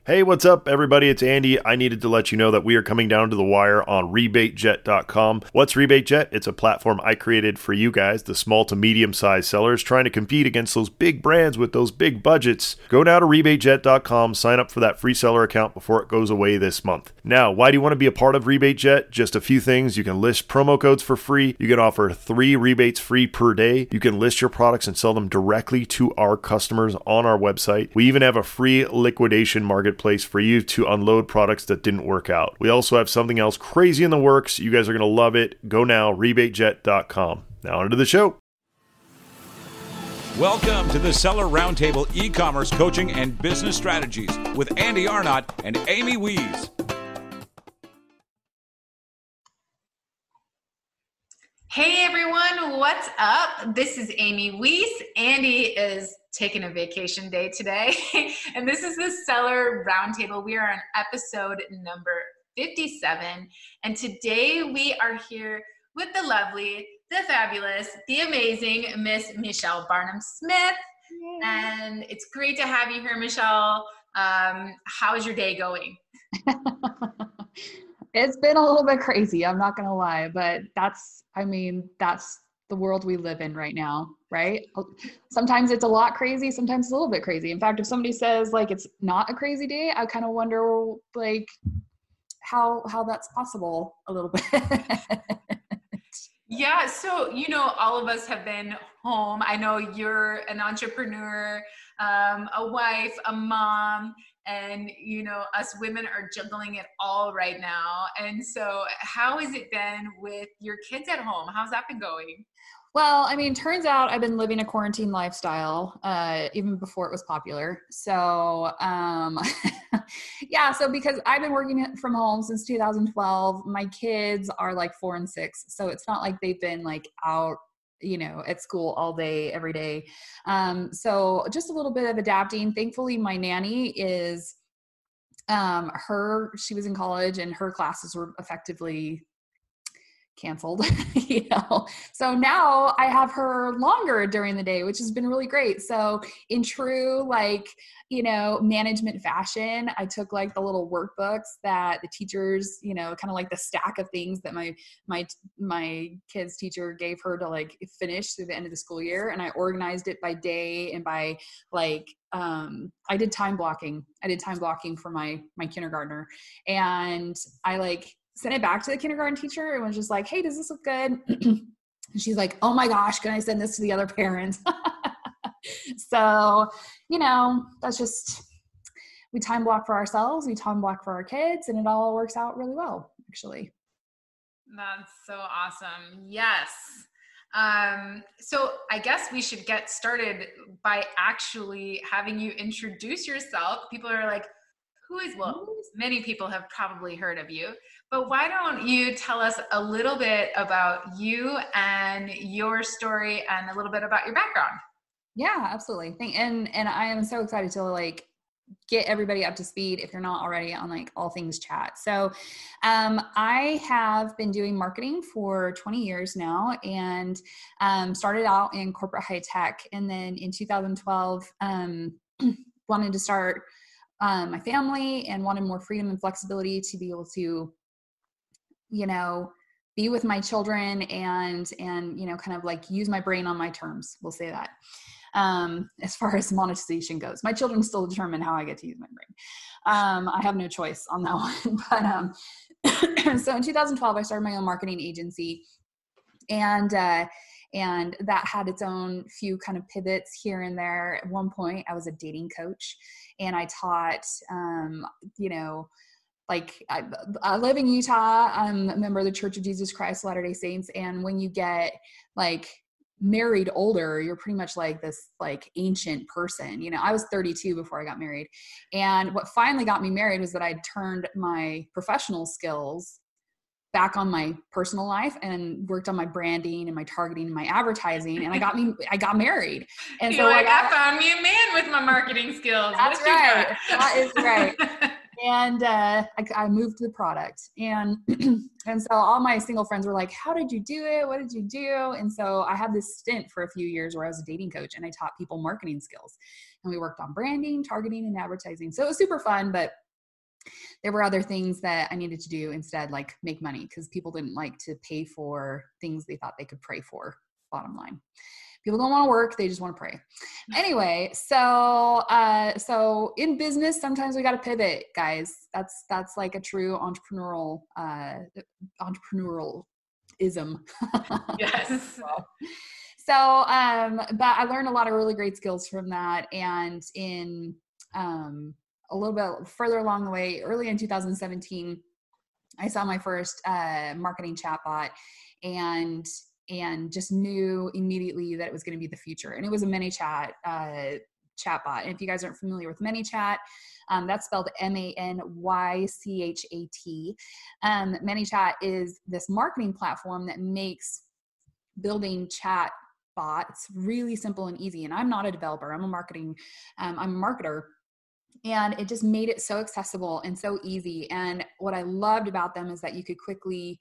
Hey, what's up, everybody? It's Andy. I needed to let you know that we are coming down to the wire on RebateJet.com. What's RebateJet? It's a platform I created for you guys, the small to medium-sized sellers, trying to compete against those big brands with those big budgets. Go now to RebateJet.com, sign up for that free seller account before it goes away this month. Now, why do you want to be a part of RebateJet? Just a few things. You can list promo codes for free. You can offer 3 rebates free per day. You can list your products and sell them directly to our customers on our website. We even have a free liquidation marketplace for you to unload products that didn't work out. We also have something else crazy in the works. You guys are going to love it. Go now, rebatejet.com. Now onto the show. Welcome to the Seller Roundtable e-commerce coaching and business strategies with Andy Arnott and Amy Wees. Hey everyone, what's up? This is Amy Wees. Andy is taking a vacation day today, and this is the Seller Roundtable. We are on episode number 57, and today we are here with the lovely, the fabulous, the amazing Miss Michelle Barnum-Smith, and it's great to have you here, Michelle. How's your day going? It's been a little bit crazy, I'm not going to lie, but that's the world we live in right now, right? Sometimes it's a lot crazy, sometimes it's a little bit crazy. In fact, if somebody says like it's not a crazy day, I kind of wonder like how that's possible a little bit. Yeah, so, all of us have been home. I know you're an entrepreneur, a wife, a mom, and, us women are juggling it all right now. And so how has it been with your kids at home? How's that been going? Well, turns out I've been living a quarantine lifestyle, even before it was popular. So, so because I've been working from home since 2012, my kids are like 4 and 6. So it's not like they've been like out, at school all day, every day. So just a little bit of adapting. Thankfully, my nanny is, she was in college and her classes were effectively canceled, so now I have her longer during the day, which has been really great. So in true management fashion, I took like the little workbooks that the teachers, kind of like the stack of things that my kids teacher gave her to like finish through the end of the school year, and I organized it by day and by like I did time blocking for my kindergartner, and I sent it back to the kindergarten teacher and was just like, hey, does this look good? And she's like, oh my gosh, can I send this to the other parents? So, that's just, we time block for ourselves, we time block for our kids, and it all works out really well, actually. That's so awesome. Yes. So I guess we should get started by actually having you introduce yourself. People are like, many people have probably heard of you, but why don't you tell us a little bit about you and your story and a little bit about your background? Yeah, absolutely. And I am so excited to get everybody up to speed if you're not already on all things chat. So, I have been doing marketing for 20 years now, and, started out in corporate high tech. And then in 2012, wanted to start my family and wanted more freedom and flexibility to be able to, be with my children and, kind of use my brain on my terms. We'll say that. As far as monetization goes, my children still determine how I get to use my brain. I have no choice on that one, but, so in 2012, I started my own marketing agency, and that had its own few kind of pivots here and there. At one point, I was a dating coach, and I taught, I live in Utah. I'm a member of the Church of Jesus Christ of Latter-day Saints. And when you get married older, you're pretty much this ancient person. I was 32 before I got married. And what finally got me married was that I turned my professional skills back on my personal life and worked on my branding and my targeting and my advertising. And I got married. And so I found me a man with my marketing skills. That's right. That is right. And I moved the product, and and so all my single friends were like, how did you do it? What did you do? And so I had this stint for a few years where I was a dating coach, and I taught people marketing skills, and we worked on branding, targeting, and advertising. So it was super fun, but there were other things that I needed to do instead, like make money, because people didn't like to pay for things they thought they could pray for, bottom line. People don't want to work. They just want to pray. Anyway, so in business, sometimes we got to pivot, guys. That's like a true entrepreneurialism. Yes. So, but I learned a lot of really great skills from that. And in, a little bit further along the way, early in 2017, I saw my first, marketing chatbot, and just knew immediately that it was going to be the future. And it was a ManyChat chatbot. And if you guys aren't familiar with ManyChat, that's spelled ManyChat. ManyChat is this marketing platform that makes building chat bots really simple and easy. And I'm not a developer. I'm a marketer. And it just made it so accessible and so easy. And what I loved about them is that you could quickly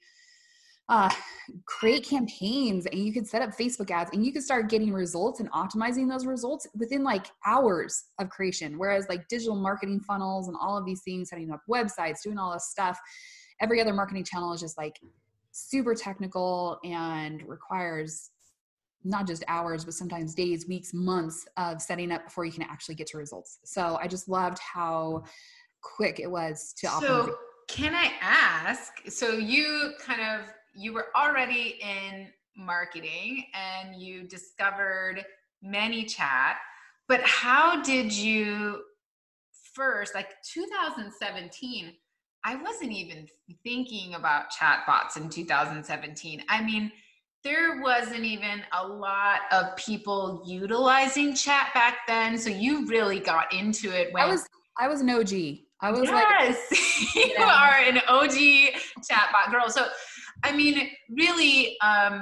create campaigns, and you could set up Facebook ads, and you could start getting results and optimizing those results within like hours of creation. Whereas like digital marketing funnels and all of these things, setting up websites, doing all this stuff, every other marketing channel is just like super technical and requires not just hours, but sometimes days, weeks, months of setting up before you can actually get to results. So I just loved how quick it was to optimize. So can I ask, so you were already in marketing and you discovered ManyChat, but how did you first, like 2017, I wasn't even thinking about chatbots in 2017. I mean, there wasn't even a lot of people utilizing chat back then. So you really got into it when I was an OG. I was you are an OG chatbot girl. So, I mean, really,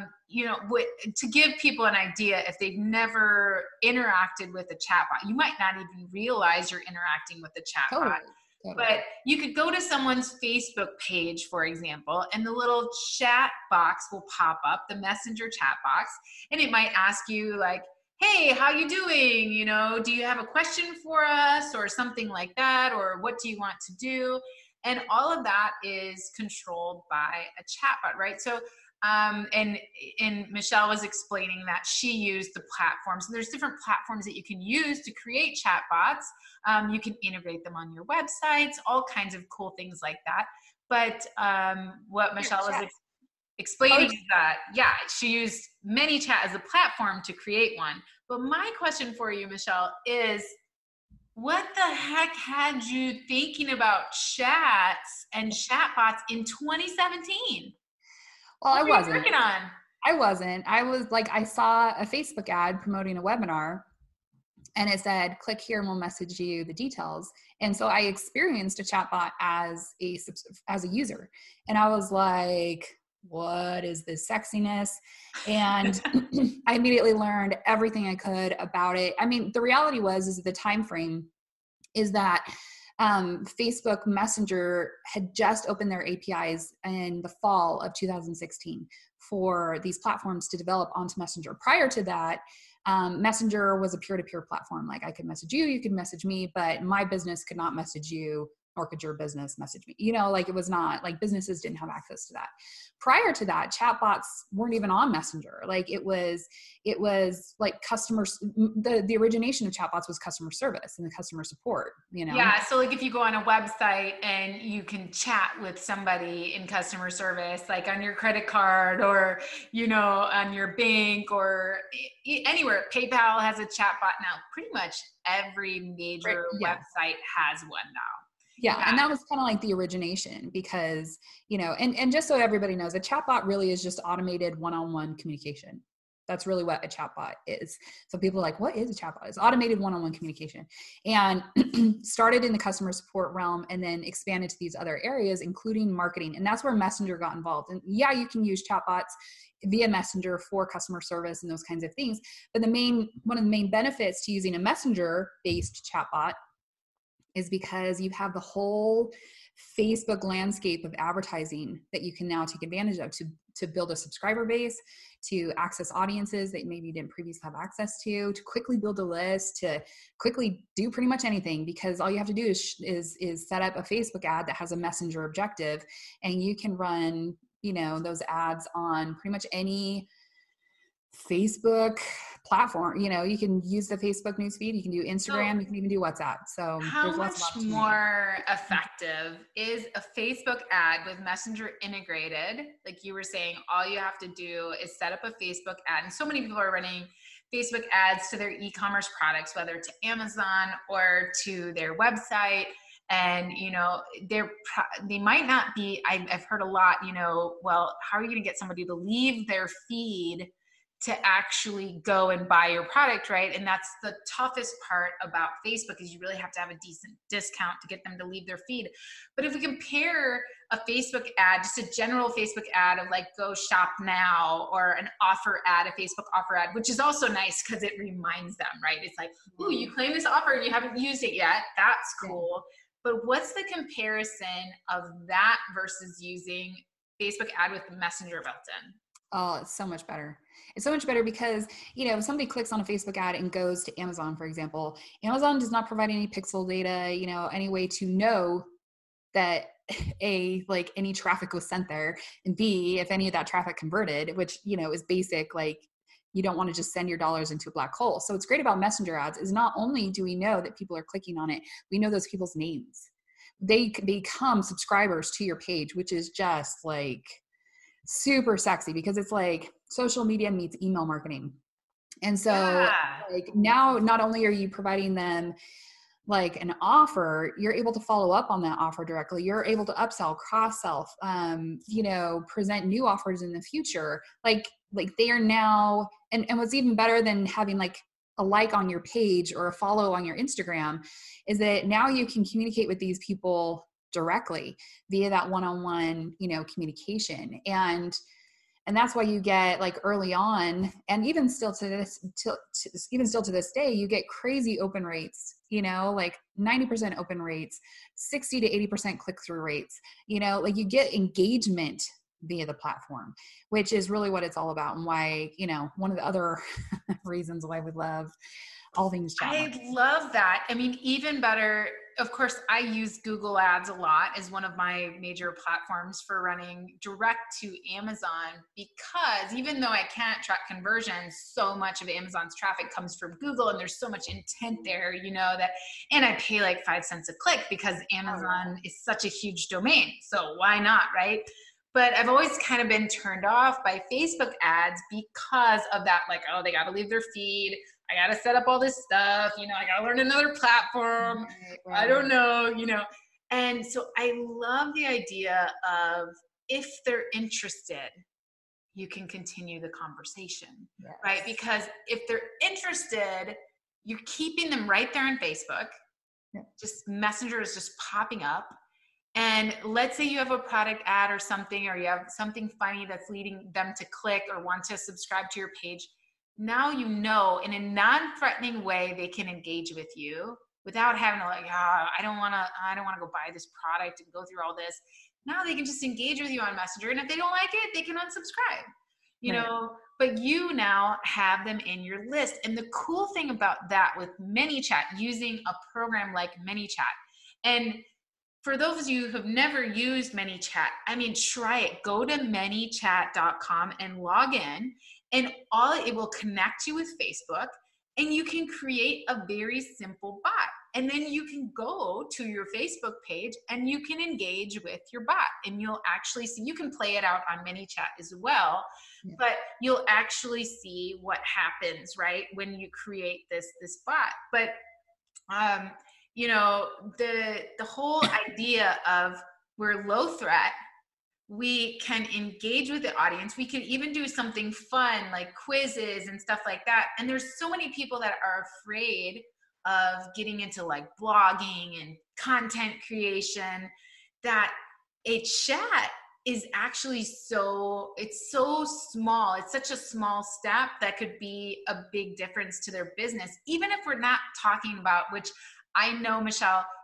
to give people an idea, if they've never interacted with a chatbot, you might not even realize you're interacting with a chatbot. Totally. But you could go to someone's Facebook page, for example, and the little chat box will pop up, the messenger chat box, and it might ask you like, hey, how you doing? Do you have a question for us or something like that? Or what do you want to do? And all of that is controlled by a chatbot, right? So, and Michelle was explaining that she used the platforms. So there's different platforms that you can use to create chatbots. You can integrate them on your websites, all kinds of cool things like that. But what Michelle was explaining is that, she used ManyChat as a platform to create one. But my question for you, Michelle, is what the heck had you thinking about chats and chatbots in 2017? Well, I wasn't. Working on? I wasn't. I was like, I saw a Facebook ad promoting a webinar, and it said, click here and we'll message you the details. And so I experienced a chatbot as a user. And I was like, what is this sexiness? And I immediately learned everything I could about it. I mean, the reality is the time frame is that Facebook Messenger had just opened their APIs in the fall of 2016 for these platforms to develop onto Messenger. Prior to that, Messenger was a peer-to-peer platform. Like I could message you, you could message me, but my business could not message you, nor could your business message me. Like it was not, like businesses didn't have access to that. Prior to that, chatbots weren't even on Messenger. Like it was like customers, the origination of chatbots was customer service and the customer support, Yeah. So like if you go on a website and you can chat with somebody in customer service, like on your credit card or, on your bank or anywhere, PayPal has a chatbot now. Pretty much every major website has one now. Yeah. And that was kind of like the origination because, and just so everybody knows, a chatbot really is just automated one-on-one communication. That's really what a chatbot is. So people are like, what is a chatbot? It's automated one-on-one communication, and started in the customer support realm and then expanded to these other areas, including marketing. And that's where Messenger got involved. And yeah, you can use chatbots via Messenger for customer service and those kinds of things. But one of the main benefits to using a Messenger-based chatbot is because you have the whole Facebook landscape of advertising that you can now take advantage of to build a subscriber base, to access audiences that maybe you didn't previously have access to quickly build a list, to quickly do pretty much anything, because all you have to do is set up a Facebook ad that has a messenger objective, and you can run, you know, those ads on pretty much any Facebook platform. You know, you can use the Facebook newsfeed, you can do Instagram, you can even do WhatsApp. So how there's lots of much opportunity. more effective is a Facebook ad with Messenger integrated? Like you were saying, all you have to do is set up a Facebook ad. And so many people are running Facebook ads to their e-commerce products, whether to Amazon or to their website. And, you know, they might not be, I've heard a lot, you know, well, how are you going to get somebody to leave their feed to actually go and buy your product, right? And that's the toughest part about Facebook, is you really have to have a decent discount to get them to leave their feed. But if we compare a Facebook ad, just a general Facebook ad of like, go shop now, or an offer ad, a Facebook offer ad, which is also nice because it reminds them, right? It's like, ooh, you claim this offer and you haven't used it yet. That's cool. But what's the comparison of that versus using Facebook ad with the Messenger built in? Oh, it's so much better. It's so much better because, you know, if somebody clicks on a Facebook ad and goes to Amazon, for example, Amazon does not provide any pixel data, you know, any way to know that like any traffic was sent there, and B, if any of that traffic converted, which, you know, is basic, like you don't want to just send your dollars into a black hole. So what's great about Messenger ads is not only do we know that people are clicking on it, we know those people's names. They become subscribers to your page, which is just like super sexy, because it's like social media meets email marketing. And so like now, not only are you providing them like an offer, you're able to follow up on that offer directly. You're able to upsell, cross-sell, you know, present new offers in the future. Like they are now, and what's even better than having like a like on your page or a follow on your Instagram is that now you can communicate with these people directly via that one-on-one, you know, communication. And that's why you get like early on, and even still to this day, you get crazy open rates, you know, like 90% open rates, 60 to 80% click-through rates, you know, like you get engagement via the platform, which is really what it's all about. And why, you know, one of the other reasons why we love all things chat marketing. I love that. I mean, even better, of course, I use Google Ads a lot as one of my major platforms for running direct to Amazon, because even though I can't track conversions, so much of Amazon's traffic comes from Google, and there's so much intent there, you know, that, and I pay like 5 cents a click because Amazon is such a huge domain. So why not, right? But I've always kind of been turned off by Facebook ads because of that, like, oh, they got to leave their feed. I got to set up all this stuff. You know, I got to learn another platform. Right. I don't know, you know. And so I love the idea of, if they're interested, you can continue the conversation, yes. Right? Because if they're interested, you're keeping them right there in Facebook. Yeah. Just Messenger is just popping up. And let's say you have a product ad or something, or you have something funny that's leading them to click or want to subscribe to your page. Now, you know, in a non-threatening way, they can engage with you without having to like, I don't want to go buy this product and go through all this. Now they can just engage with you on Messenger. And if they don't like it, they can unsubscribe, you know, but you now have them in your list. And the cool thing about that with ManyChat, using a program like ManyChat, and for those of you who have never used ManyChat, I mean, try it. Go to manychat.com and log in, and it will connect you with Facebook, and you can create a very simple bot. And then you can go to your Facebook page and you can engage with your bot, and you'll actually see, you can play it out on ManyChat as well, but you'll actually see what happens, right, when you create this bot. But, you know, the whole idea of, we're low threat, we can engage with the audience. We can even do something fun like quizzes and stuff like that. And there's so many people that are afraid of getting into like blogging and content creation, that a chat is actually it's so small. It's such a small step that could be a big difference to their business. Even if we're not talking about, which I know, Michelle,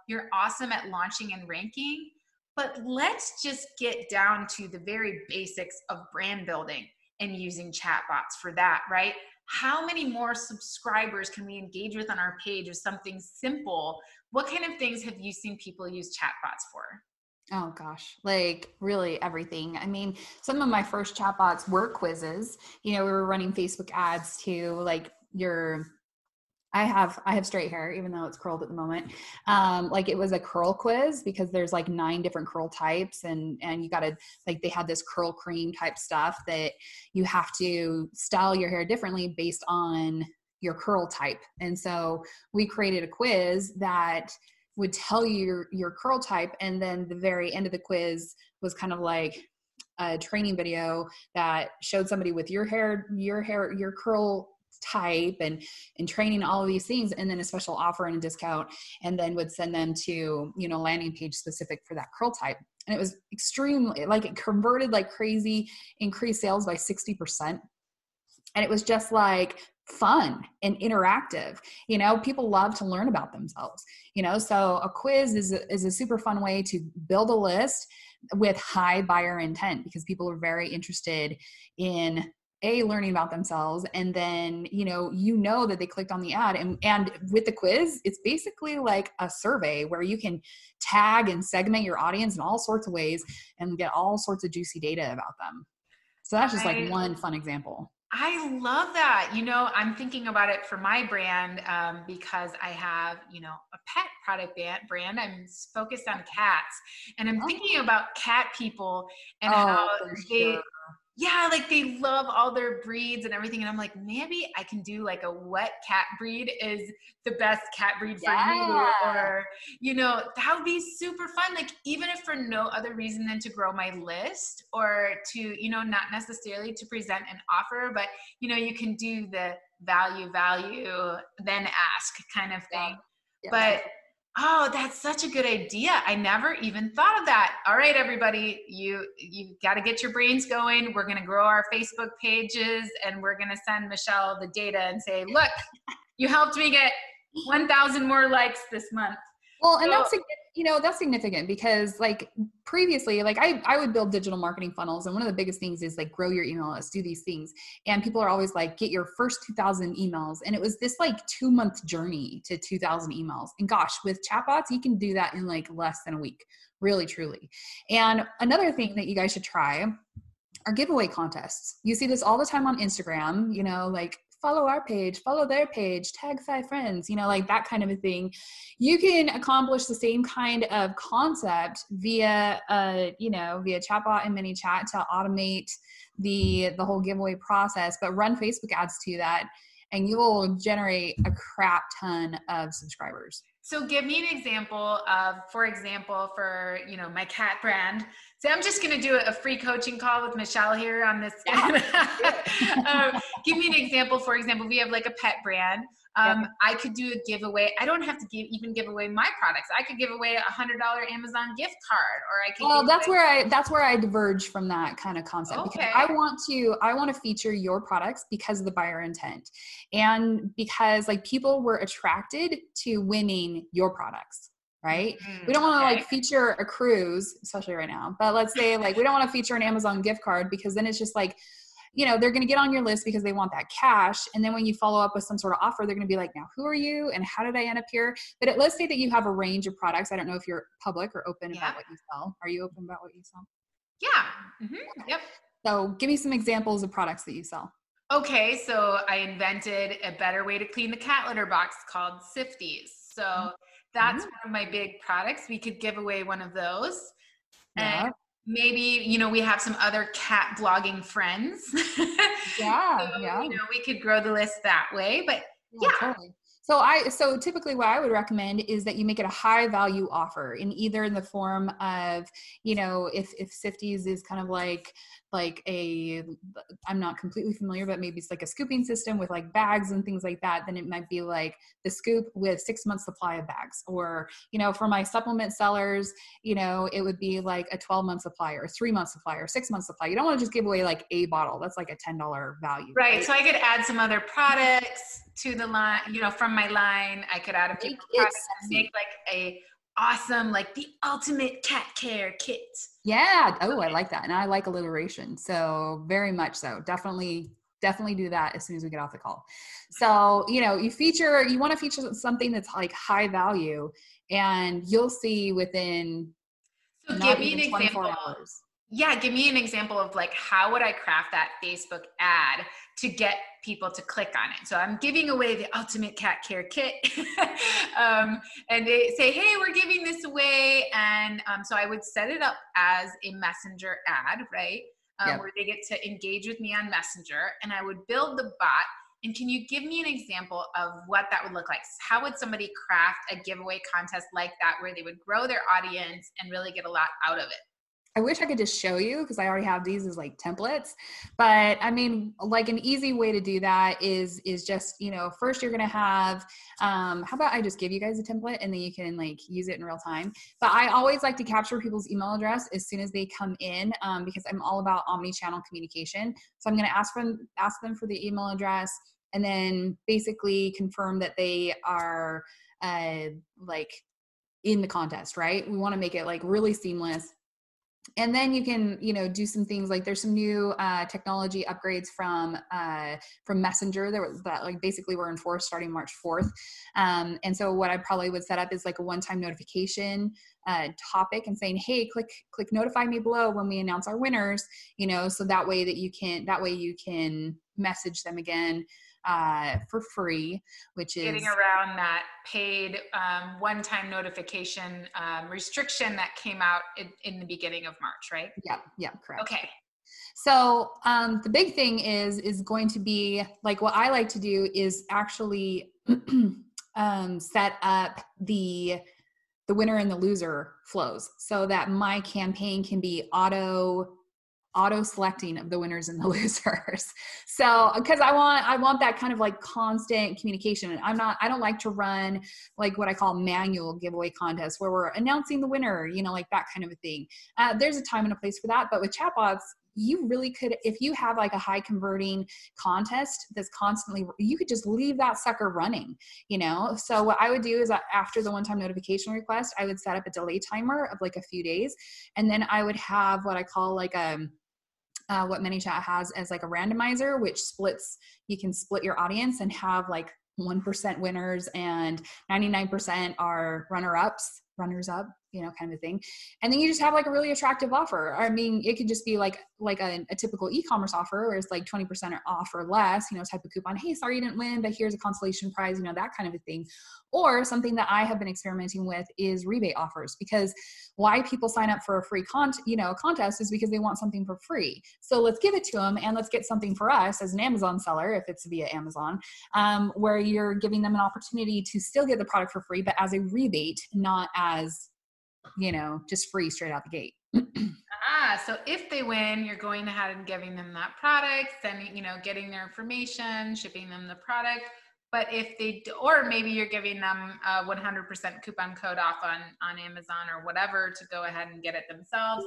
you're awesome at launching and ranking, but let's just get down to the very basics of brand building and using chatbots for that, right? How many more subscribers can we engage with on our page with something simple? What kind of things have you seen people use chatbots for? Oh gosh, like really everything. I mean, some of my first chatbots were quizzes. We were running Facebook ads to like I have straight hair, even though it's curled at the moment. Like it was a curl quiz because there's like 9 different curl types, and you gotta, like, they had this curl cream type stuff that you have to style your hair differently based on your curl type. And so we created a quiz that would tell you your curl type, and then the very end of the quiz was kind of like a training video that showed somebody with your curl type and training all of these things, and then a special offer and a discount, and then would send them to landing page specific for that curl type. And it was extremely, like, it converted like crazy, increased sales by 60%. And it was just like fun and interactive. People love to learn about themselves, so a quiz is a super fun way to build a list with high buyer intent, because people are very interested in learning about themselves. And then, that they clicked on the ad, and with the quiz, it's basically like a survey where you can tag and segment your audience in all sorts of ways and get all sorts of juicy data about them. So that's just like one fun example. I love that. I'm thinking about it for my brand because I have, a pet product brand. I'm focused on cats, and I'm thinking about cat people and how they love all their breeds and everything. And I'm like, maybe I can do like a what cat breed is the best cat breed for you, or, that would be super fun. Like, even if for no other reason than to grow my list, or to, not necessarily to present an offer, but, you can do the value, then ask kind of thing. Yeah. But oh, that's such a good idea. I never even thought of that. All right, everybody, you got to get your brains going. We're going to grow our Facebook pages, and we're going to send Michelle the data and say, look, you helped me get 1,000 more likes this month. Well, and that's significant because, like, previously, like, I would build digital marketing funnels, and one of the biggest things is like grow your email list, do these things. And people are always like, get your first 2,000 emails. And it was this like 2-month journey to 2,000 emails. And gosh, with chatbots, you can do that in like less than a week, really, truly. And another thing that you guys should try are giveaway contests. You see this all the time on Instagram, like, follow our page, follow their page, tag 5 friends, like that kind of a thing. You can accomplish the same kind of concept via chatbot and ManyChat to automate the whole giveaway process, but run Facebook ads to that, and you will generate a crap ton of subscribers. So give me an example of, for my cat brand. So I'm just going to do a free coaching call with Michelle here on this. Give me an example. For example, we have like a pet brand. I could do a giveaway. I don't have to give away my products. I could give away $100 Amazon gift card, or I could. Well, that's where I diverge from that kind of concept. Okay. Because I want to feature your products because of the buyer intent, and because like people were attracted to winning your products. Right? We don't want to like feature a cruise, especially right now, but let's say like we don't want to feature an Amazon gift card, because then it's just like, they're going to get on your list because they want that cash. And then when you follow up with some sort of offer, they're going to be like, now who are you? And how did I end up here? But let's say that you have a range of products. I don't know if you're public or open about what you sell. Are you open about what you sell? Yeah. Mm-hmm. Yep. So give me some examples of products that you sell. Okay. So I invented a better way to clean the cat litter box called Sifties. So that's one of my big products. We could give away one of those. Yeah. And maybe, we have some other cat blogging friends. Yeah. We could grow the list that way, but totally. So typically what I would recommend is that you make it a high value offer, in either in the form of, if Sifties is kind of like I'm not completely familiar, but maybe it's like a scooping system with like bags and things like that, then it might be like the scoop with 6 months supply of bags. Or, for my supplement sellers, it would be like a 12-month supply or 3-month supply or 6-month supply. You don't want to just give away like a bottle. That's like a $10 value. Right. So I could add some other products to the line, from my line. I could add a few products and make like a awesome, like the ultimate cat care kit. Yeah. Oh, I like that. And I like alliteration. So very much so. Definitely do that as soon as we get off the call. So, you want to feature something that's like high value, and you'll see within So not give me an even 24 example. hours. Yeah, give me an example of like, how would I craft that Facebook ad to get people to click on it? So I'm giving away the ultimate cat care kit. And they say, hey, we're giving this away. And so I would set it up as a messenger ad, right? Yep. Where they get to engage with me on Messenger, and I would build the bot. And can you give me an example of what that would look like? How would somebody craft a giveaway contest like that, where they would grow their audience and really get a lot out of it? I wish I could just show you, because I already have these as like templates, but I mean, like an easy way to do that is just, first you're going to have, how about I just give you guys a template and then you can like use it in real time. But I always like to capture people's email address as soon as they come in, because I'm all about omni-channel communication. So I'm going to ask them for the email address, and then basically confirm that they are like in the contest, right? We want to make it like really seamless. And then you can, do some things like there's some new technology upgrades from Messenger that like basically were enforced starting March 4th. And so what I probably would set up is like a one-time notification topic and saying, hey, click notify me below when we announce our winners, so that way you can message them again for free, which is getting around that paid one-time notification restriction that came out in the beginning of March, right? Yeah, correct. Okay. So the big thing is going to be like, what I like to do is actually set up the winner and the loser flows, so that my campaign can be auto selecting of the winners and the losers. So, because I want that kind of like constant communication. And I don't like to run like what I call manual giveaway contests where we're announcing the winner, like that kind of a thing. There's a time and a place for that. But with chatbots, you really could, if you have like a high converting contest that's constantly, you could just leave that sucker running, So what I would do is after the one-time notification request, I would set up a delay timer of like a few days. And then I would have what I call like what ManyChat has as like a randomizer, which you can split your audience and have like 1% winners and 99% are runners up, kind of a thing. And then you just have like a really attractive offer. I mean, it could just be like a typical e-commerce offer where it's like 20% off or less, type of coupon. Hey, sorry you didn't win, but here's a consolation prize, that kind of a thing. Or something that I have been experimenting with is rebate offers, because why people sign up for a free contest is because they want something for free. So let's give it to them, and let's get something for us as an Amazon seller, if it's via Amazon, where you're giving them an opportunity to still get the product for free, but as a rebate, not as, just free straight out the gate. So if they win, you're going ahead and giving them that product, sending, getting their information, shipping them the product. But if or maybe you're giving them a 100% coupon code off on Amazon or whatever to go ahead and get it themselves.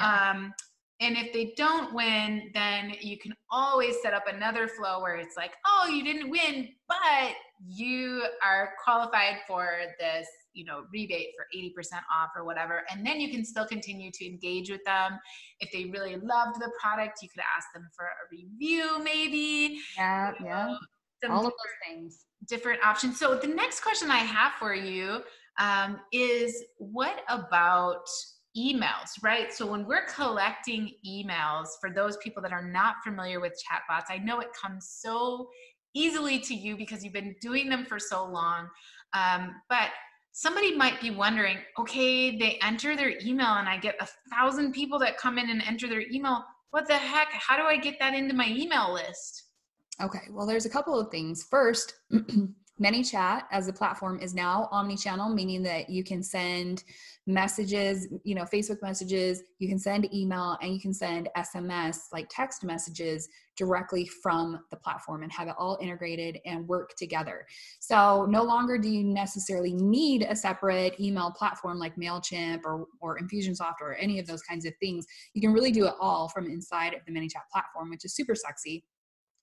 And if they don't win, then you can always set up another flow where it's like, oh, you didn't win, but you are qualified for this, rebate for 80% off or whatever. And then you can still continue to engage with them. If they really loved the product, you could ask them for a review maybe. Yeah. All of those things. Different options. So the next question I have for you is, what about emails, right? So when we're collecting emails, for those people that are not familiar with chatbots, I know it comes so easily to you because you've been doing them for so long. But somebody might be wondering, okay, they enter their email and I get 1,000 people that come in and enter their email. What the heck? How do I get that into my email list? Okay, well, there's a couple of things. First, ManyChat as a platform is now omni-channel, meaning that you can send messages, Facebook messages, you can send email, and you can send SMS, like text messages, directly from the platform and have it all integrated and work together. So no longer do you necessarily need a separate email platform like MailChimp or Infusionsoft or any of those kinds of things. You can really do it all from inside of the ManyChat platform, which is super sexy.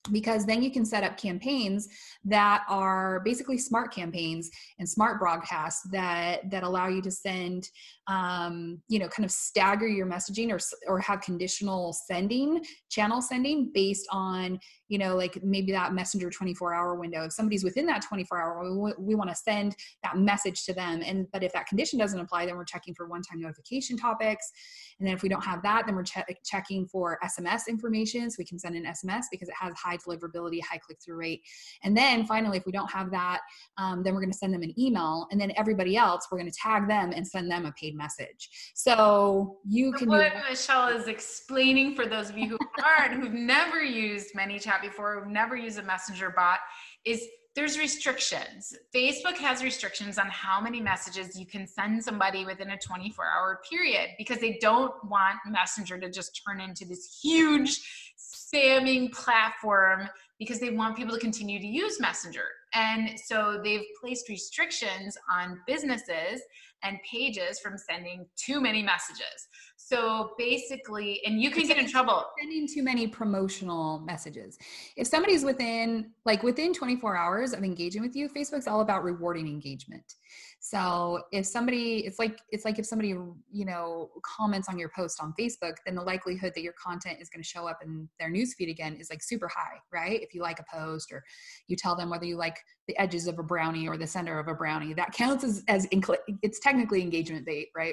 because then you can set up campaigns that are basically smart campaigns and smart broadcasts that allow you to send, kind of stagger your messaging or have conditional channel sending based on, like maybe that Messenger 24-hour window. If somebody's within that 24-hour, we want to send that message to them. But if that condition doesn't apply, then we're checking for one-time notification topics. And then if we don't have that, then we're checking for SMS information. So we can send an SMS because it has high deliverability, high click-through rate. And then finally, if we don't have that, then we're going to send them an email. And then everybody else, we're going to tag them and send them a paid message. So you can what Michelle is explaining for those of you who aren't, who've never used ManyChat before, who've never used a messenger bot, is there's restrictions. Facebook has restrictions on how many messages you can send somebody within a 24-hour period because they don't want Messenger to just turn into this huge spamming platform because they want people to continue to use Messenger. And so they've placed restrictions on businesses and pages from sending too many messages. So basically, and you can get in trouble. Sending too many promotional messages. If somebody's within 24 hours of engaging with you, Facebook's all about rewarding engagement. So if somebody, it's like if somebody, comments on your post on Facebook, then the likelihood that your content is going to show up in their newsfeed again is like super high, right? If you like a post or you tell them whether you like the edges of a brownie or the center of a brownie, that counts as it's technically engagement bait, right?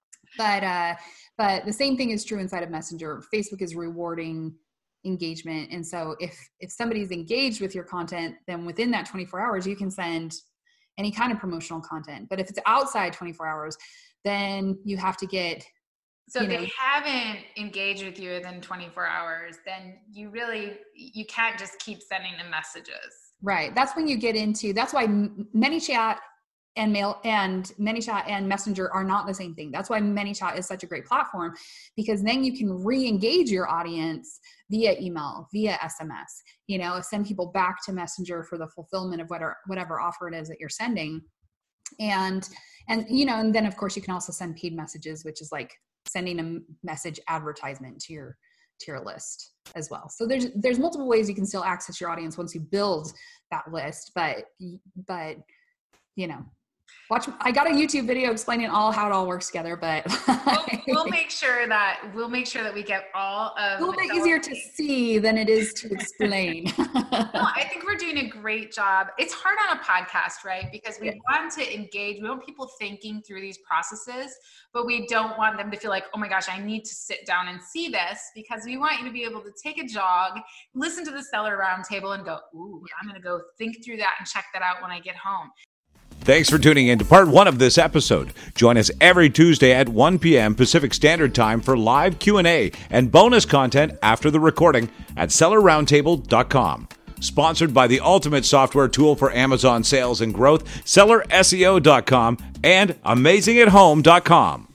But the same thing is true inside of Messenger. Facebook is rewarding engagement. And so if somebody's engaged with your content, then within that 24 hours, you can send any kind of promotional content. But if it's outside 24 hours, then you have to get... So if they haven't engaged with you within 24 hours, then you can't just keep sending them messages. Right. That's when you get into... That's why ManyChat and ManyChat and Messenger are not the same thing. That's why ManyChat is such a great platform, because then you can re-engage your audience via email, via SMS, send people back to Messenger for the fulfillment of whatever offer it is that you're sending. And then of course you can also send paid messages, which is like sending a message advertisement to your list as well. So there's multiple ways you can still access your audience once you build that list, but I got a YouTube video explaining how it all works together, but we'll make sure that we get all of. A little bit easier to see than it is to explain. No, I think we're doing a great job. It's hard on a podcast, right? Because we want to engage. We want people thinking through these processes, but we don't want them to feel like, oh my gosh, I need to sit down and see this, because we want you to be able to take a jog, listen to the Seller Roundtable, and go, ooh, I'm going to go think through that and check that out when I get home. Thanks for tuning in to part 1 of this episode. Join us every Tuesday at 1 p.m. Pacific Standard Time for live Q&A and bonus content after the recording at sellerroundtable.com. Sponsored by the ultimate software tool for Amazon sales and growth, sellerseo.com and amazingathome.com.